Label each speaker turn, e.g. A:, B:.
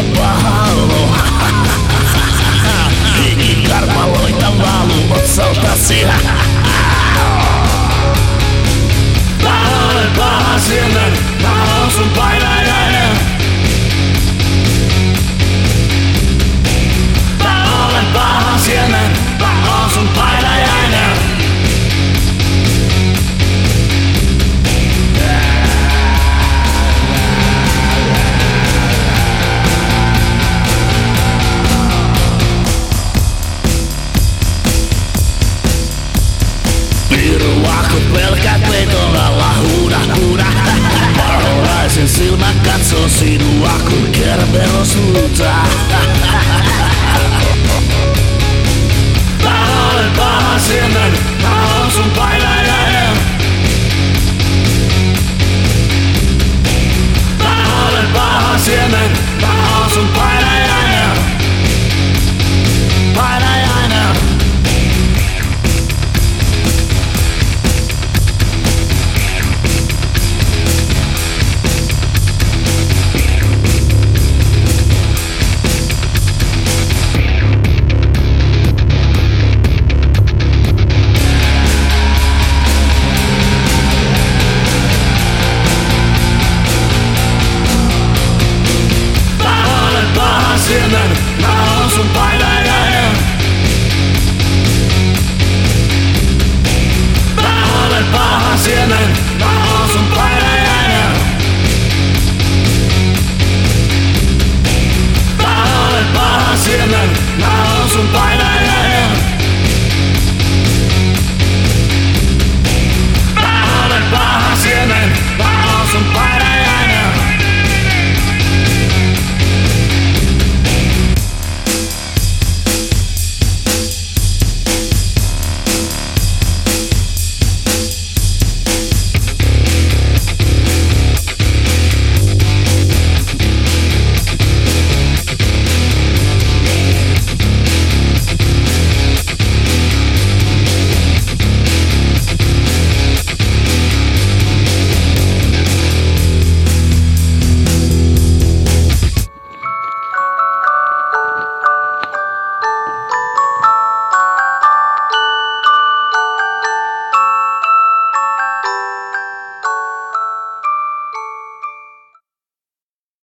A: Minulla paha olo. Hikikarpaloita valuu otsaltasi. Mä olen paha siemen, mä oon sun painajainen. Mä olen paha siemen, mä oon sun painajainen. Piruakut pelkät peiton alla huuda. Parolaisen silmä katsoo sinua kun Kerberos huutaa.